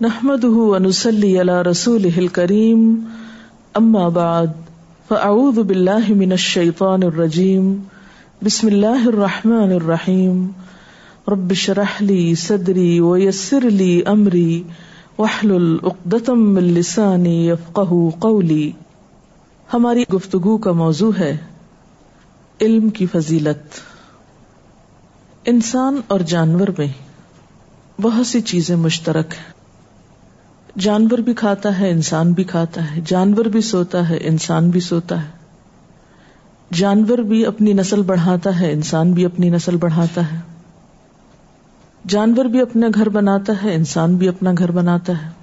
نحمده ونصلي على رسوله الكريم اما بعد فاعوذ بالله من الشيطان الرجيم بسم الله الرحمن الرحيم رب اشرح لي صدري ويسر لي امري واحلل عقدة من لساني يفقهوا قولي. ہماری گفتگو کا موضوع ہے علم کی فضیلت. انسان اور جانور میں بہت سی چیزیں مشترک ہیں. جانور بھی کھاتا ہے، انسان بھی کھاتا ہے. جانور بھی سوتا ہے، انسان بھی سوتا ہے. جانور بھی اپنی نسل بڑھاتا ہے، انسان بھی اپنی نسل بڑھاتا ہے. جانور بھی اپنا گھر بناتا ہے، انسان بھی اپنا گھر بناتا ہے.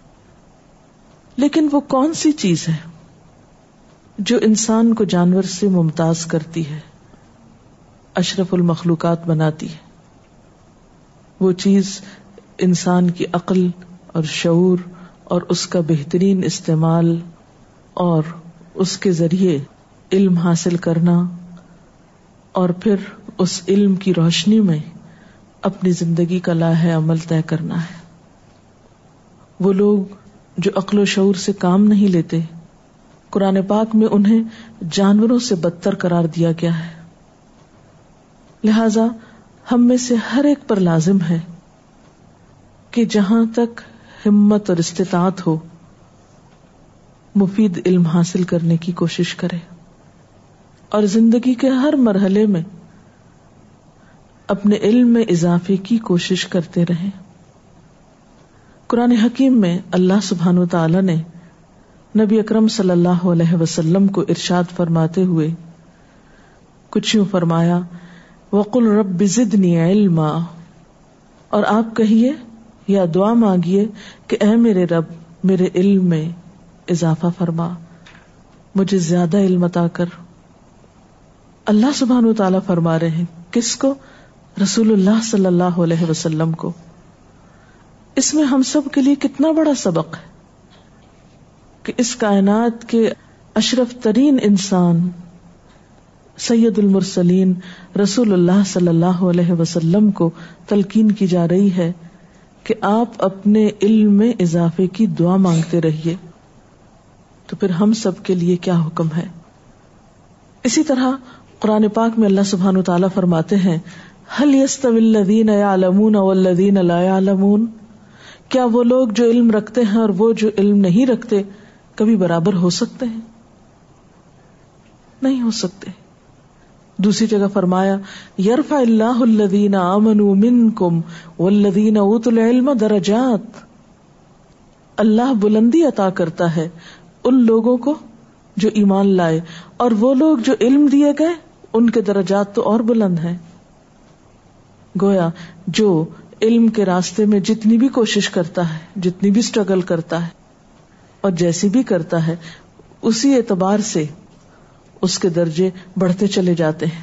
لیکن وہ کون سی چیز ہے جو انسان کو جانور سے ممتاز کرتی ہے، اشرف المخلوقات بناتی ہے؟ وہ چیز انسان کی عقل اور شعور اور اس کا بہترین استعمال اور اس کے ذریعے علم حاصل کرنا اور پھر اس علم کی روشنی میں اپنی زندگی کا لائحہ عمل طے کرنا ہے. وہ لوگ جو عقل و شعور سے کام نہیں لیتے، قرآن پاک میں انہیں جانوروں سے بدتر قرار دیا گیا ہے. لہذا ہم میں سے ہر ایک پر لازم ہے کہ جہاں تک ہمت اور استطاعت ہو مفید علم حاصل کرنے کی کوشش کرے اور زندگی کے ہر مرحلے میں اپنے علم میں اضافے کی کوشش کرتے رہیں. قرآن حکیم میں اللہ سبحانہ وتعالی نے نبی اکرم صلی اللہ علیہ وسلم کو ارشاد فرماتے ہوئے کچھ یوں فرمایا، وَقُلْ رَبِّ زِدْنِي عِلْمًا، اور آپ کہیے یا دعا مانگیے کہ اے میرے رب میرے علم میں اضافہ فرما، مجھے زیادہ علم عطا کر. اللہ سبحانہ وتعالی فرما رہے ہیں کس کو؟ رسول اللہ صلی اللہ علیہ وسلم کو. اس میں ہم سب کے لیے کتنا بڑا سبق ہے کہ اس کائنات کے اشرف ترین انسان سید المرسلین رسول اللہ صلی اللہ علیہ وسلم کو تلقین کی جا رہی ہے کہ آپ اپنے علم میں اضافے کی دعا مانگتے رہیے. تو پھر ہم سب کے لیے کیا حکم ہے؟ اسی طرح قرآن پاک میں اللہ سبحانہ وتعالی فرماتے ہیں، هل يستوي الذين يعلمون والذين لا يعلمون، کیا وہ لوگ جو علم رکھتے ہیں اور وہ جو علم نہیں رکھتے کبھی برابر ہو سکتے ہیں؟ نہیں ہو سکتے. دوسری جگہ فرمایا، یرفع اللہ الذین آمنوا منکم والذین اوتوا العلم درجات، اللہ بلندی عطا کرتا ہے ان لوگوں کو جو ایمان لائے اور وہ لوگ جو علم دیے گئے ان کے درجات تو اور بلند ہیں. گویا جو علم کے راستے میں جتنی بھی کوشش کرتا ہے، جتنی بھی سٹرگل کرتا ہے اور جیسی بھی کرتا ہے، اسی اعتبار سے اس کے درجے بڑھتے چلے جاتے ہیں.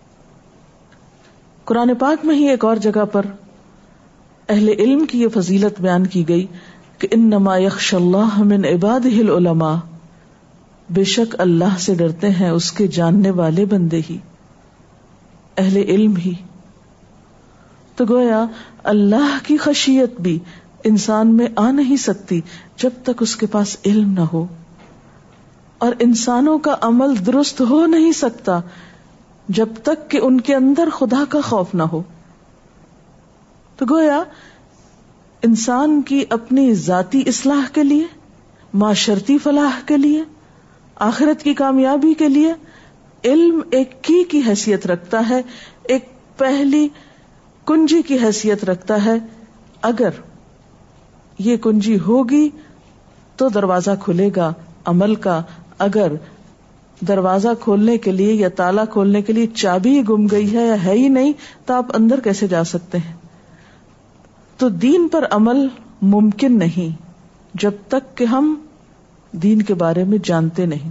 قرآن پاک میں ہی ایک اور جگہ پر اہل علم کی یہ فضیلت بیان کی گئی کہ انما یخشی اللہ من عبادہ العلماء، بے شک اللہ سے ڈرتے ہیں اس کے جاننے والے بندے ہی، اہل علم ہی. تو گویا اللہ کی خشیت بھی انسان میں آ نہیں سکتی جب تک اس کے پاس علم نہ ہو، اور انسانوں کا عمل درست ہو نہیں سکتا جب تک کہ ان کے اندر خدا کا خوف نہ ہو. تو گویا انسان کی اپنی ذاتی اصلاح کے لیے، معاشرتی فلاح کے لیے، آخرت کی کامیابی کے لیے علم ایک کی حیثیت رکھتا ہے، ایک پہلی کنجی کی حیثیت رکھتا ہے. اگر یہ کنجی ہوگی تو دروازہ کھلے گا عمل کا. اگر دروازہ کھولنے کے لیے یا تالا کھولنے کے لیے چابی گم گئی ہے یا ہے ہی نہیں تو آپ اندر کیسے جا سکتے ہیں؟ تو دین پر عمل ممکن نہیں جب تک کہ ہم دین کے بارے میں جانتے نہیں.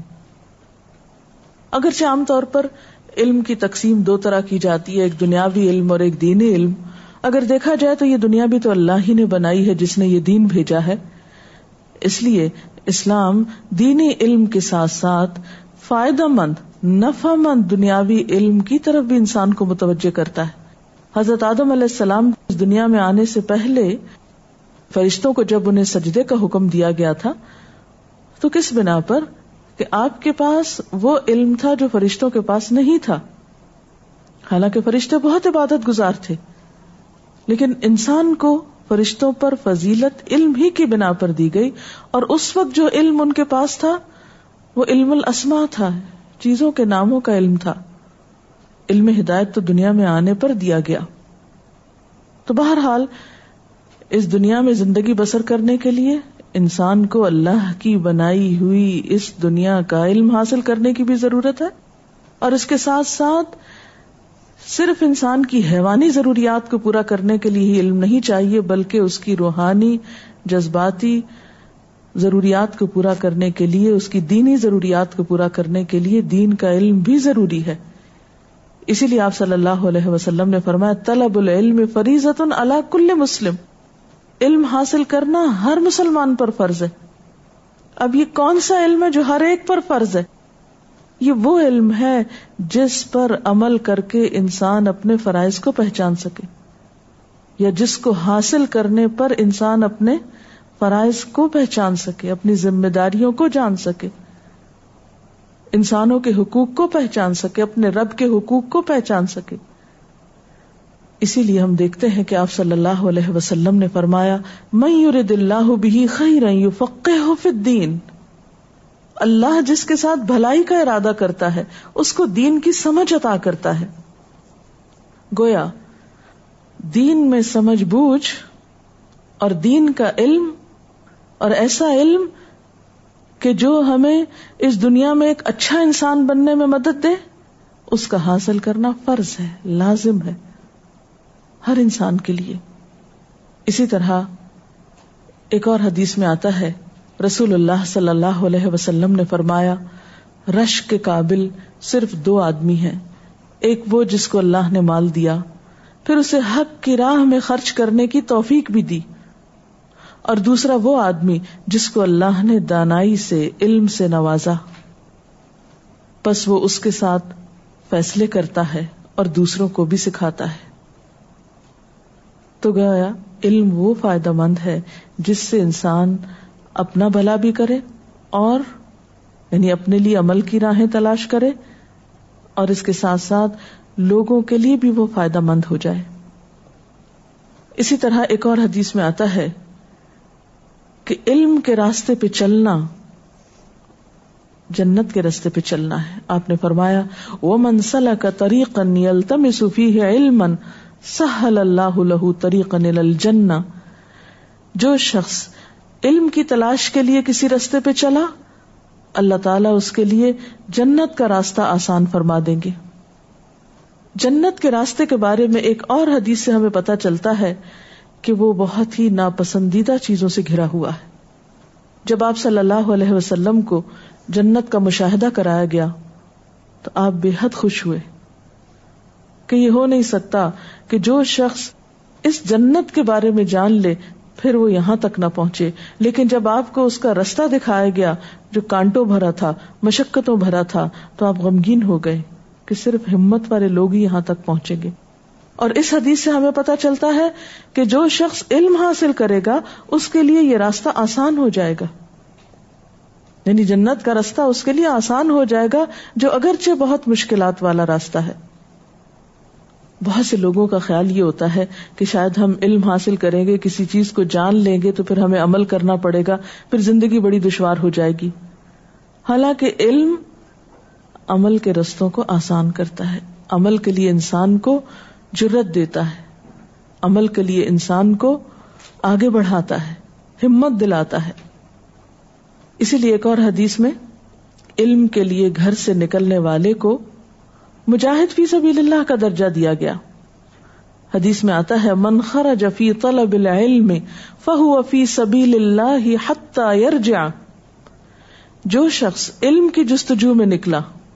اگرچہ عام طور پر علم کی تقسیم دو طرح کی جاتی ہے، ایک دنیاوی علم اور ایک دینی علم. اگر دیکھا جائے تو یہ دنیا بھی تو اللہ ہی نے بنائی ہے جس نے یہ دین بھیجا ہے. اس لیے اسلام دینی علم کے ساتھ ساتھ فائدہ مند، نفع مند دنیاوی علم کی طرف بھی انسان کو متوجہ کرتا ہے. حضرت آدم علیہ السلام اس دنیا میں آنے سے پہلے فرشتوں کو جب انہیں سجدے کا حکم دیا گیا تھا تو کس بنا پر کہ آپ کے پاس وہ علم تھا جو فرشتوں کے پاس نہیں تھا. حالانکہ فرشتے بہت عبادت گزار تھے، لیکن انسان کو فرشتوں پر فضیلت علم ہی کی بنا پر دی گئی. اور اس وقت جو علم ان کے پاس تھا وہ علم الاسماء تھا، چیزوں کے ناموں کا علم تھا. علم ہدایت تو دنیا میں آنے پر دیا گیا. تو بہرحال اس دنیا میں زندگی بسر کرنے کے لیے انسان کو اللہ کی بنائی ہوئی اس دنیا کا علم حاصل کرنے کی بھی ضرورت ہے، اور اس کے ساتھ ساتھ صرف انسان کی حیوانی ضروریات کو پورا کرنے کے لیے ہی علم نہیں چاہیے، بلکہ اس کی روحانی جذباتی ضروریات کو پورا کرنے کے لیے، اس کی دینی ضروریات کو پورا کرنے کے لیے دین کا علم بھی ضروری ہے. اسی لیے آپ صلی اللہ علیہ وسلم نے فرمایا طلب العلم فریضۃ علی کل مسلم، علم حاصل کرنا ہر مسلمان پر فرض ہے. اب یہ کون سا علم ہے جو ہر ایک پر فرض ہے؟ یہ وہ علم ہے جس پر عمل کر کے انسان اپنے فرائض کو پہچان سکے، یا جس کو حاصل کرنے پر انسان اپنے فرائض کو پہچان سکے، اپنی ذمہ داریوں کو جان سکے، انسانوں کے حقوق کو پہچان سکے، اپنے رب کے حقوق کو پہچان سکے. اسی لیے ہم دیکھتے ہیں کہ آپ صلی اللہ علیہ وسلم نے فرمایا من یرد اللہ بہ خیرا یفقہہ فی الدین، اللہ جس کے ساتھ بھلائی کا ارادہ کرتا ہے اس کو دین کی سمجھ عطا کرتا ہے. گویا دین میں سمجھ بوجھ اور دین کا علم، اور ایسا علم کہ جو ہمیں اس دنیا میں ایک اچھا انسان بننے میں مدد دے، اس کا حاصل کرنا فرض ہے، لازم ہے ہر انسان کے لیے. اسی طرح ایک اور حدیث میں آتا ہے رسول اللہ صلی اللہ علیہ وسلم نے فرمایا رشک کے قابل صرف 2 آدمی ہیں، ایک وہ جس کو اللہ نے مال دیا پھر اسے حق کی راہ میں خرچ کرنے کی توفیق بھی دی، اور دوسرا وہ آدمی جس کو اللہ نے دانائی سے، علم سے نوازا، پس وہ اس کے ساتھ فیصلے کرتا ہے اور دوسروں کو بھی سکھاتا ہے. تو گویا علم وہ فائدہ مند ہے جس سے انسان اپنا بھلا بھی کرے، اور یعنی اپنے لیے عمل کی راہیں تلاش کرے، اور اس کے ساتھ ساتھ لوگوں کے لیے بھی وہ فائدہ مند ہو جائے. اسی طرح ایک اور حدیث میں آتا ہے کہ علم کے راستے پہ چلنا جنت کے راستے پہ چلنا ہے. آپ نے فرمایا وَمَنْ سَلَكَ طَرِيقًا يَلْتَمِسُ فِيهِ عِلْمًا سَهَّلَ اللَّهُ لَهُ طَرِيقًا إِلَى الْجَنَّةِ، جو شخص علم کی تلاش کے لیے کسی راستے پہ چلا، اللہ تعالیٰ اس کے لیے جنت کا راستہ آسان فرما دیں گے. جنت کے راستے کے بارے میں ایک اور حدیث سے ہمیں پتہ چلتا ہے کہ وہ بہت ہی ناپسندیدہ چیزوں سے گھرا ہوا ہے. جب آپ صلی اللہ علیہ وسلم کو جنت کا مشاہدہ کرایا گیا تو آپ بے حد خوش ہوئے کہ یہ ہو نہیں سکتا کہ جو شخص اس جنت کے بارے میں جان لے پھر وہ یہاں تک نہ پہنچے. لیکن جب آپ کو اس کا رستہ دکھایا گیا جو کانٹوں بھرا تھا، مشقتوں بھرا تھا، تو آپ غمگین ہو گئے کہ صرف ہمت والے لوگ ہی یہاں تک پہنچیں گے. اور اس حدیث سے ہمیں پتہ چلتا ہے کہ جو شخص علم حاصل کرے گا اس کے لیے یہ راستہ آسان ہو جائے گا، یعنی جنت کا راستہ اس کے لیے آسان ہو جائے گا، جو اگرچہ بہت مشکلات والا راستہ ہے. بہت سے لوگوں کا خیال یہ ہوتا ہے کہ شاید ہم علم حاصل کریں گے، کسی چیز کو جان لیں گے تو پھر ہمیں عمل کرنا پڑے گا، پھر زندگی بڑی دشوار ہو جائے گی. حالانکہ علم عمل کے رستوں کو آسان کرتا ہے، عمل کے لیے انسان کو جرت دیتا ہے، عمل کے لیے انسان کو آگے بڑھاتا ہے، ہمت دلاتا ہے. اسی لیے ایک اور حدیث میں علم کے لیے گھر سے نکلنے والے کو مجاہد فی سبیل اللہ کا درجہ دیا گیا. حدیث میں آتا ہے من خرج فی طلب العلم فہو فی سبیل اللہ حتی یرجع، جو شخص علم کی جستجو میں نکلا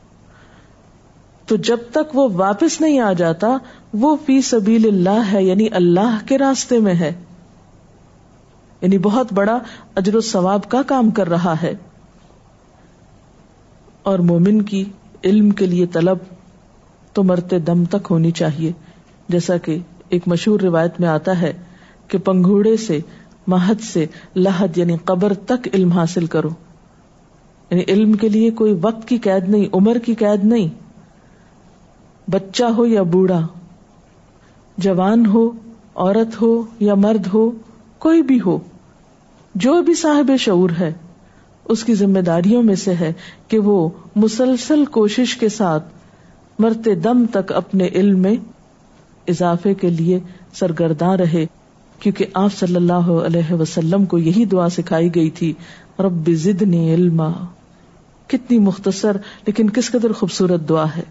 تو جب تک وہ واپس نہیں آ جاتا وہ فی سبیل اللہ ہے، یعنی اللہ کے راستے میں ہے، یعنی بہت بڑا اجر و ثواب کا کام کر رہا ہے. اور مومن کی علم کے لیے طلب تو مرتے دم تک ہونی چاہیے، جیسا کہ ایک مشہور روایت میں آتا ہے کہ پنگھوڑے سے مہد سے لحد یعنی قبر تک علم حاصل کرو. یعنی علم کے لیے کوئی وقت کی قید نہیں، عمر کی قید نہیں. بچہ ہو یا بوڑھا، جوان ہو، عورت ہو یا مرد ہو، کوئی بھی ہو، جو بھی صاحب شعور ہے، اس کی ذمہ داریوں میں سے ہے کہ وہ مسلسل کوشش کے ساتھ مرتے دم تک اپنے علم میں اضافے کے لیے سرگرداں رہے، کیونکہ آپ صلی اللہ علیہ وسلم کو یہی دعا سکھائی گئی تھی، رب زدنی علما. کتنی مختصر لیکن کس قدر خوبصورت دعا ہے.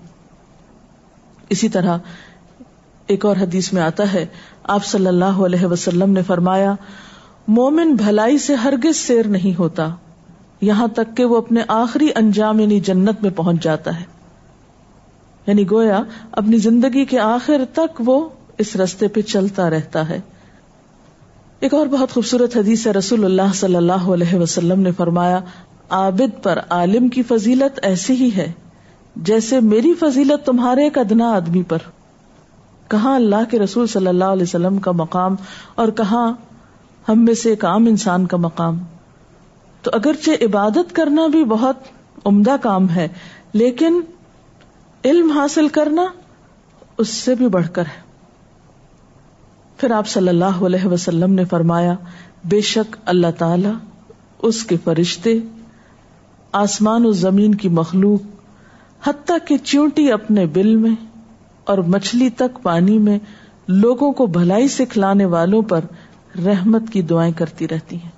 اسی طرح ایک اور حدیث میں آتا ہے، آپ صلی اللہ علیہ وسلم نے فرمایا، مومن بھلائی سے ہرگز سیر نہیں ہوتا یہاں تک کہ وہ اپنے آخری انجام یعنی جنت میں پہنچ جاتا ہے. یعنی گویا اپنی زندگی کے آخر تک وہ اس رستے پہ چلتا رہتا ہے. ایک اور بہت خوبصورت حدیث ہے، رسول اللہ صلی اللہ علیہ وسلم نے فرمایا، عابد پر عالم کی فضیلت ایسی ہی ہے جیسے میری فضیلت تمہارے ایک ادنا آدمی پر. کہاں اللہ کے رسول صلی اللہ علیہ وسلم کا مقام اور کہاں ہم میں سے ایک عام انسان کا مقام. تو اگرچہ عبادت کرنا بھی بہت عمدہ کام ہے، لیکن علم حاصل کرنا اس سے بھی بڑھ کر ہے. پھر آپ صلی اللہ علیہ وسلم نے فرمایا، بے شک اللہ تعالی، اس کے فرشتے، آسمان و زمین کی مخلوق، حتیٰ کہ چیونٹی اپنے بل میں اور مچھلی تک پانی میں لوگوں کو بھلائی سکھلانے والوں پر رحمت کی دعائیں کرتی رہتی ہیں.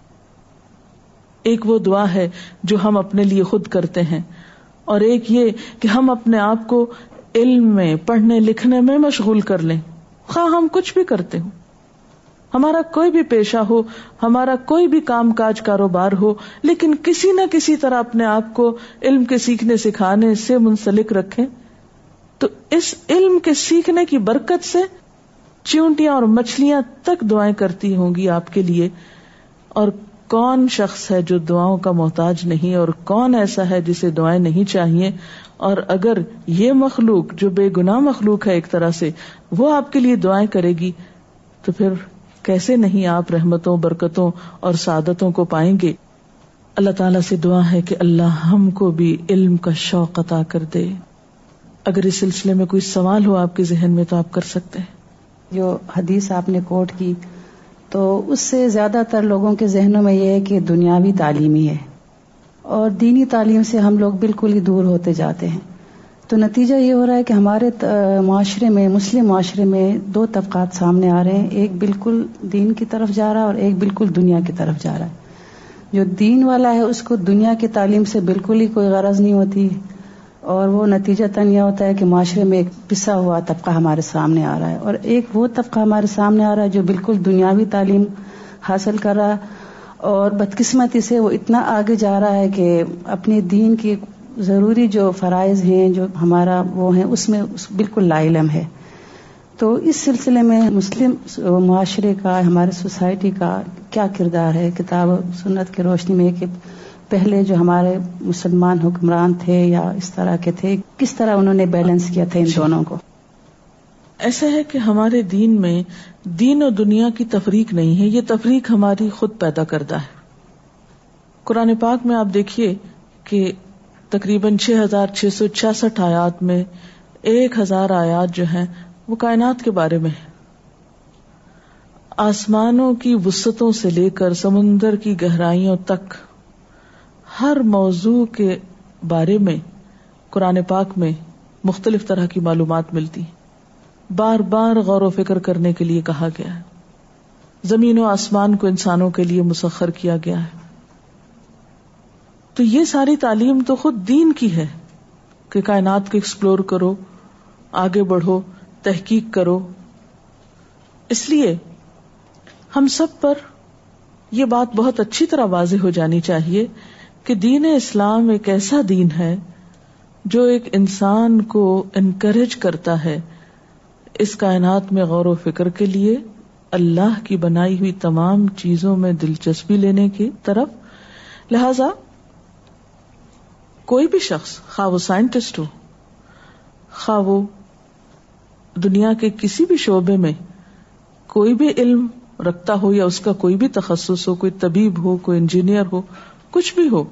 ایک وہ دعا ہے جو ہم اپنے لیے خود کرتے ہیں، اور ایک یہ کہ ہم اپنے آپ کو علم میں، پڑھنے لکھنے میں مشغول کر لیں. خواہ ہم کچھ بھی کرتے ہوں، ہمارا کوئی بھی پیشہ ہو، ہمارا کوئی بھی کام کاج کاروبار ہو، لیکن کسی نہ کسی طرح اپنے آپ کو علم کے سیکھنے سکھانے سے منسلک رکھیں. تو اس علم کے سیکھنے کی برکت سے چیونٹیاں اور مچھلیاں تک دعائیں کرتی ہوں گی آپ کے لیے. اور کون شخص ہے جو دعاؤں کا محتاج نہیں، اور کون ایسا ہے جسے دعائیں نہیں چاہیے. اور اگر یہ مخلوق جو بے گناہ مخلوق ہے ایک طرح سے، وہ آپ کے لیے دعائیں کرے گی، تو پھر کیسے نہیں آپ رحمتوں، برکتوں اور سعادتوں کو پائیں گے. اللہ تعالیٰ سے دعا ہے کہ اللہ ہم کو بھی علم کا شوق عطا کر دے. اگر اس سلسلے میں کوئی سوال ہو آپ کے ذہن میں تو آپ کر سکتے ہیں. جو حدیث آپ نے کوٹ کی، تو اس سے زیادہ تر لوگوں کے ذہنوں میں یہ ہے کہ دنیاوی تعلیم ہی ہے، اور دینی تعلیم سے ہم لوگ بالکل ہی دور ہوتے جاتے ہیں. تو نتیجہ یہ ہو رہا ہے کہ ہمارے معاشرے میں، مسلم معاشرے میں دو طبقات سامنے آ رہے ہیں. ایک بالکل دین کی طرف جا رہا ہے اور ایک بالکل دنیا کی طرف جا رہا ہے. جو دین والا ہے اس کو دنیا کی تعلیم سے بالکل ہی کوئی غرض نہیں ہوتی، اور وہ نتیجتاً یہ ہوتا ہے کہ معاشرے میں ایک پسا ہوا طبقہ ہمارے سامنے آ رہا ہے. اور ایک وہ طبقہ ہمارے سامنے آ رہا ہے جو بالکل دنیاوی تعلیم حاصل کر رہا ہے، اور بدقسمتی سے وہ اتنا آگے جا رہا ہے کہ اپنے دین کی ضروری جو فرائض ہیں، جو ہمارا وہ ہیں، اس میں بالکل لا علم ہے. تو اس سلسلے میں مسلم معاشرے کا، ہمارے سوسائٹی کا کیا کردار ہے کتاب و سنت کی روشنی میں، کہ پہلے جو ہمارے مسلمان حکمران تھے یا اس طرح کے تھے، کس طرح انہوں نے بیلنس کیا تھا ان دونوں کو؟ ایسا ہے کہ ہمارے دین میں دین و دنیا کی تفریق نہیں ہے، یہ تفریق ہماری خود پیدا کردہ ہے. قرآن پاک میں آپ دیکھیے کہ تقریباً 6666 آیات میں 1000 آیات جو ہیں وہ کائنات کے بارے میں ہے. آسمانوں کی وسعتوں سے لے کر سمندر کی گہرائیوں تک ہر موضوع کے بارے میں قرآن پاک میں مختلف طرح کی معلومات ملتی ہیں. بار بار غور و فکر کرنے کے لیے کہا گیا ہے. زمین و آسمان کو انسانوں کے لیے مسخر کیا گیا ہے. تو یہ ساری تعلیم تو خود دین کی ہے کہ کائنات کو ایکسپلور کرو، آگے بڑھو، تحقیق کرو. اس لیے ہم سب پر یہ بات بہت اچھی طرح واضح ہو جانی چاہیے کہ دین اسلام ایک ایسا دین ہے جو ایک انسان کو انکریج کرتا ہے اس کائنات میں غور و فکر کے لیے، اللہ کی بنائی ہوئی تمام چیزوں میں دلچسپی لینے کی طرف. لہذا کوئی بھی شخص، خواہ وہ سائنٹسٹ ہو، خواہ وہ دنیا کے کسی بھی شعبے میں کوئی بھی علم رکھتا ہو یا اس کا کوئی بھی تخصص ہو، کوئی طبیب ہو، کوئی انجینئر ہو، کچھ بھی ہو،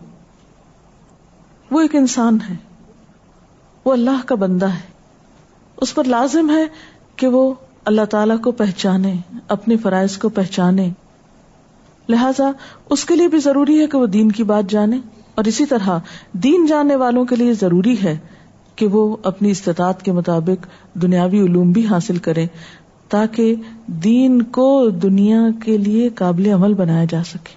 وہ ایک انسان ہے، وہ اللہ کا بندہ ہے. اس پر لازم ہے کہ وہ اللہ تعالیٰ کو پہچانے، اپنے فرائض کو پہچانے. لہذا اس کے لیے بھی ضروری ہے کہ وہ دین کی بات جانے، اور اسی طرح دین جاننے والوں کے لیے ضروری ہے کہ وہ اپنی استطاعت کے مطابق دنیاوی علوم بھی حاصل کریں تاکہ دین کو دنیا کے لیے قابل عمل بنایا جا سکے.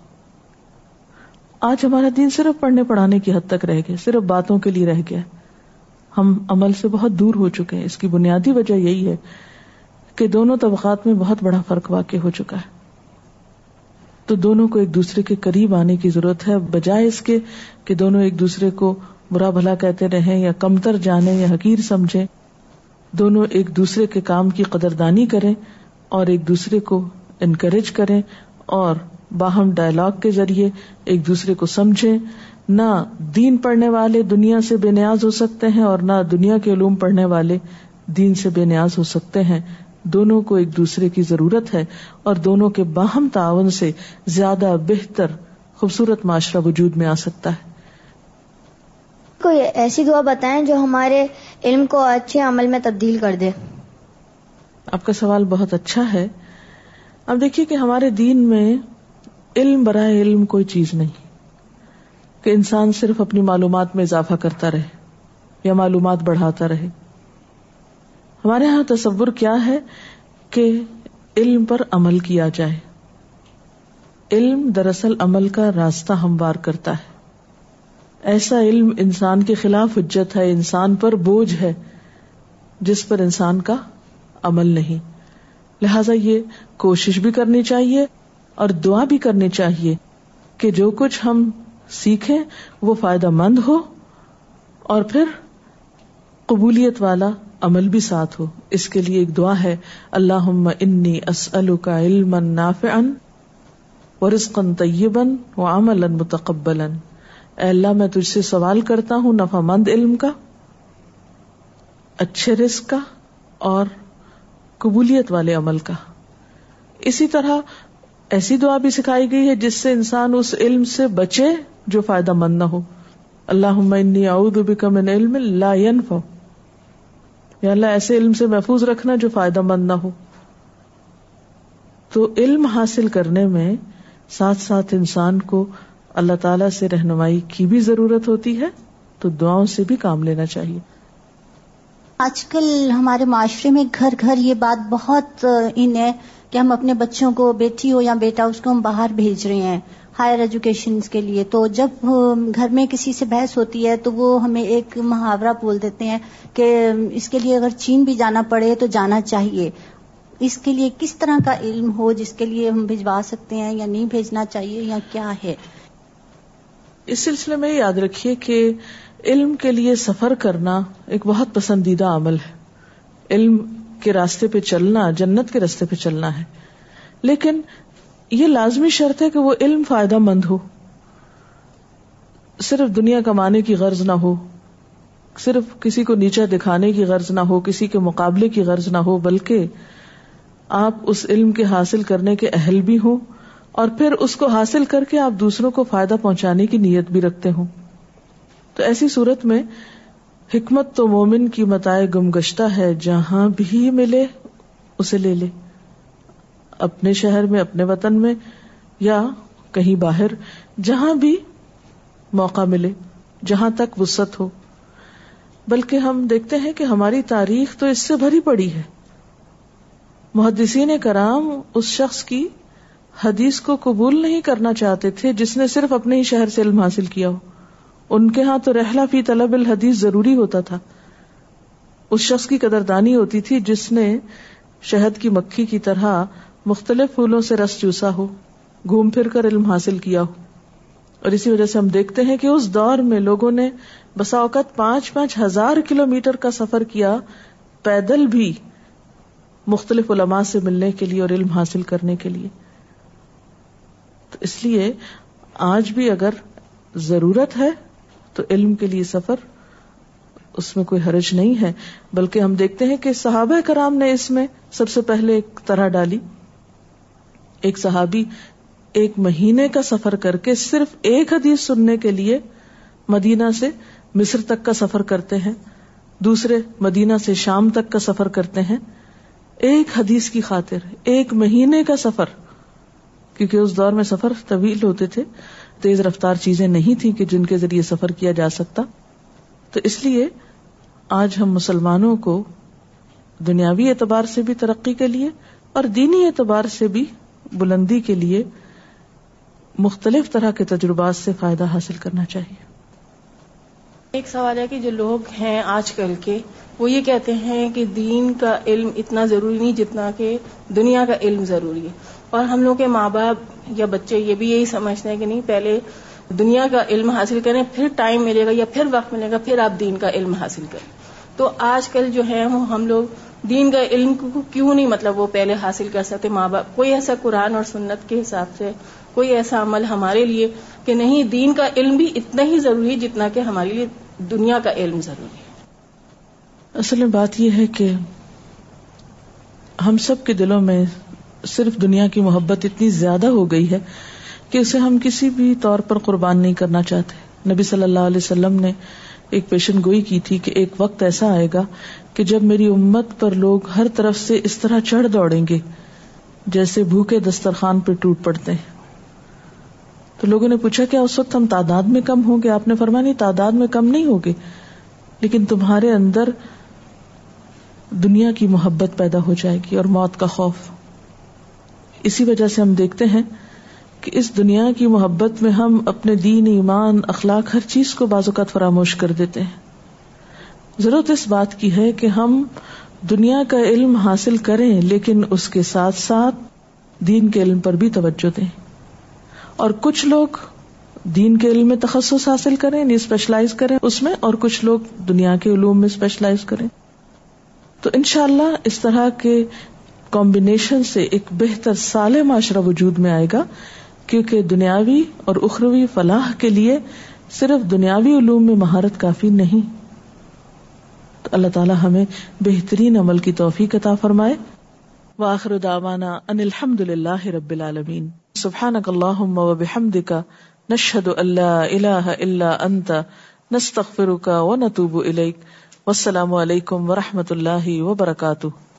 آج ہمارا دین صرف پڑھنے پڑھانے کی حد تک رہ گیا، صرف باتوں کے لیے رہ گیا. ہم عمل سے بہت دور ہو چکے ہیں. اس کی بنیادی وجہ یہی ہے کہ دونوں طبقات میں بہت بڑا فرق واقع ہو چکا ہے. تو دونوں کو ایک دوسرے کے قریب آنے کی ضرورت ہے، بجائے اس کے کہ دونوں ایک دوسرے کو برا بھلا کہتے رہیں یا کمتر جانیں یا حقیر سمجھیں. دونوں ایک دوسرے کے کام کی قدردانی کریں اور ایک دوسرے کو انکریج کریں اور باہم ڈائلاگ کے ذریعے ایک دوسرے کو سمجھیں. نہ دین پڑھنے والے دنیا سے بے نیاز ہو سکتے ہیں اور نہ دنیا کے علوم پڑھنے والے دین سے بے نیاز ہو سکتے ہیں. دونوں کو ایک دوسرے کی ضرورت ہے اور دونوں کے باہم تعاون سے زیادہ بہتر خوبصورت معاشرہ وجود میں آ سکتا ہے. کوئی ایسی دعا بتائیں جو ہمارے علم کو اچھے عمل میں تبدیل کر دے. آپ کا سوال بہت اچھا ہے. اب دیکھیے کہ ہمارے دین میں علم برائے علم کوئی چیز نہیں کہ انسان صرف اپنی معلومات میں اضافہ کرتا رہے یا معلومات بڑھاتا رہے. ہمارے ہاں تصور کیا ہے کہ علم پر عمل کیا جائے. علم دراصل عمل کا راستہ ہموار کرتا ہے. ایسا علم انسان کے خلاف حجت ہے، انسان پر بوجھ ہے جس پر انسان کا عمل نہیں. لہذا یہ کوشش بھی کرنی چاہیے اور دعا بھی کرنی چاہیے کہ جو کچھ ہم سیکھیں وہ فائدہ مند ہو اور پھر قبولیت والا عمل بھی ساتھ ہو. اس کے لیے ایک دعا ہے، اللہم انی اسألک علما نافعا ورزقا طیبا وعملا متقبلا. اے اللہ میں تجھ سے سوال کرتا ہوں نفع مند علم کا، اچھے رزق کا اور قبولیت والے عمل کا. اسی طرح ایسی دعا بھی سکھائی گئی ہے جس سے انسان اس علم سے بچے جو فائدہ مند نہ ہو. اللہم انی اعوذ بک من علم لا ینفع. یا اللہ ایسے علم سے محفوظ رکھنا جو فائدہ مند نہ ہو. تو علم حاصل کرنے میں ساتھ ساتھ انسان کو اللہ تعالیٰ سے رہنمائی کی بھی ضرورت ہوتی ہے، تو دعاؤں سے بھی کام لینا چاہیے. آج کل ہمارے معاشرے میں گھر گھر یہ بات بہت ان ہے کہ ہم اپنے بچوں کو، بیٹی ہو یا بیٹا، اس کو ہم باہر بھیج رہے ہیں ہائر ایجوکیشن کے لیے. تو جب گھر میں کسی سے بحث ہوتی ہے تو وہ ہمیں ایک محاورہ بول دیتے ہیں کہ اس کے لیے اگر چین بھی جانا پڑے تو جانا چاہیے. اس کے لیے کس طرح کا علم ہو جس کے لیے ہم بھجوا سکتے ہیں یا نہیں بھیجنا چاہیے یا کیا ہے؟ اس سلسلے میں یاد رکھیے کہ علم کے لیے سفر کرنا ایک بہت پسندیدہ عمل ہے. علم کے راستے پہ چلنا جنت کے راستے پہ چلنا ہے، لیکن یہ لازمی شرط ہے کہ وہ علم فائدہ مند ہو. صرف دنیا کمانے کی غرض نہ ہو، صرف کسی کو نیچا دکھانے کی غرض نہ ہو، کسی کے مقابلے کی غرض نہ ہو، بلکہ آپ اس علم کے حاصل کرنے کے اہل بھی ہوں اور پھر اس کو حاصل کر کے آپ دوسروں کو فائدہ پہنچانے کی نیت بھی رکھتے ہوں. تو ایسی صورت میں حکمت تو مومن کی متاع گم گشتہ ہے، جہاں بھی ملے اسے لے لے. اپنے شہر میں، اپنے وطن میں یا کہیں باہر، جہاں بھی موقع ملے، جہاں تک وسعت ہو. بلکہ ہم دیکھتے ہیں کہ ہماری تاریخ تو اس سے بھری پڑی ہے. محدثین کرام اس شخص کی حدیث کو قبول نہیں کرنا چاہتے تھے جس نے صرف اپنے ہی شہر سے علم حاصل کیا ہو. ان کے ہاں تو رحلہ فی طلب الحدیث ضروری ہوتا تھا. اس شخص کی قدردانی ہوتی تھی جس نے شہد کی مکھی کی طرح مختلف پھولوں سے رس چوسا ہو، گھوم پھر کر علم حاصل کیا ہو. اور اسی وجہ سے ہم دیکھتے ہیں کہ اس دور میں لوگوں نے بسا اوقات 5,000 5,000 کلومیٹر کا سفر کیا پیدل بھی، مختلف علماء سے ملنے کے لیے اور علم حاصل کرنے کے لیے. تو اس لیے آج بھی اگر ضرورت ہے تو علم کے لیے سفر، اس میں کوئی حرج نہیں ہے. بلکہ ہم دیکھتے ہیں کہ صحابہ کرام نے اس میں سب سے پہلے ایک طرح ڈالی ایک صحابی 1 مہینے کا سفر کر کے صرف ایک حدیث سننے کے لیے مدینہ سے مصر تک کا سفر کرتے ہیں، دوسرے مدینہ سے شام تک کا سفر کرتے ہیں، ایک حدیث کی خاطر 1 مہینے کا سفر. کیونکہ اس دور میں سفر طویل ہوتے تھے، تیز رفتار چیزیں نہیں تھیں کہ جن کے ذریعے سفر کیا جا سکتا. تو اس لیے آج ہم مسلمانوں کو دنیاوی اعتبار سے بھی ترقی کے لیے اور دینی اعتبار سے بھی بلندی کے لیے مختلف طرح کے تجربات سے فائدہ حاصل کرنا چاہیے. ایک سوال ہے کہ جو لوگ ہیں آج کل کے وہ یہ کہتے ہیں کہ دین کا علم اتنا ضروری نہیں جتنا کہ دنیا کا علم ضروری ہے، اور ہم لوگ کے ماں باپ یا بچے یہ بھی یہی سمجھتے ہیں کہ نہیں پہلے دنیا کا علم حاصل کریں، پھر ٹائم ملے گا یا پھر وقت ملے گا پھر آپ دین کا علم حاصل کریں. تو آج کل جو ہے وہ ہم لوگ دین کا علم کو کیوں نہیں وہ پہلے حاصل کر سکتے؟ ماں باپ کوئی ایسا قرآن اور سنت کے حساب سے کوئی ایسا عمل ہمارے لیے کہ نہیں دین کا علم بھی اتنا ہی ضروری جتنا کہ ہمارے لیے دنیا کا علم ضروری ہے. اصل میں بات یہ ہے کہ ہم سب کے دلوں میں صرف دنیا کی محبت اتنی زیادہ ہو گئی ہے کہ اسے ہم کسی بھی طور پر قربان نہیں کرنا چاہتے. نبی صلی اللہ علیہ وسلم نے ایک پیشن گوئی کی تھی کہ ایک وقت ایسا آئے گا کہ جب میری امت پر لوگ ہر طرف سے اس طرح چڑھ دوڑیں گے جیسے بھوکے دسترخوان پہ ٹوٹ پڑتے ہیں. تو لوگوں نے پوچھا کیا اس وقت ہم تعداد میں کم ہوں گے؟ آپ نے فرمایا نہیں، تعداد میں کم نہیں ہوگے، لیکن تمہارے اندر دنیا کی محبت پیدا ہو جائے گی اور موت کا خوف. اسی وجہ سے ہم دیکھتے ہیں کہ اس دنیا کی محبت میں ہم اپنے دین، ایمان، اخلاق، ہر چیز کو بعض اوقات فراموش کر دیتے ہیں. ضرورت اس بات کی ہے کہ ہم دنیا کا علم حاصل کریں لیکن اس کے ساتھ ساتھ دین کے علم پر بھی توجہ دیں. اور کچھ لوگ دین کے علم میں تخصص حاصل کریں، یعنی اسپیشلائز کریں اس میں، اور کچھ لوگ دنیا کے علوم میں اسپیشلائز کریں. تو انشاءاللہ اس طرح کے کمبینیشن سے ایک بہتر صالح معاشرہ وجود میں آئے گا، کیونکہ دنیاوی اور اخروی فلاح کے لیے صرف دنیاوی علوم میں مہارت کافی نہیں. تو اللہ تعالی ہمیں بہترین عمل کی توفیق عطا فرمائے. وآخر دعوانا ان الحمد للہ رب العالمین. سبحانک اللہم وبحمدک نشہد ان لا الہ الا انت نستغفرک ونتوب الیک. والسلام علیکم ورحمۃ اللہ وبرکاتہ.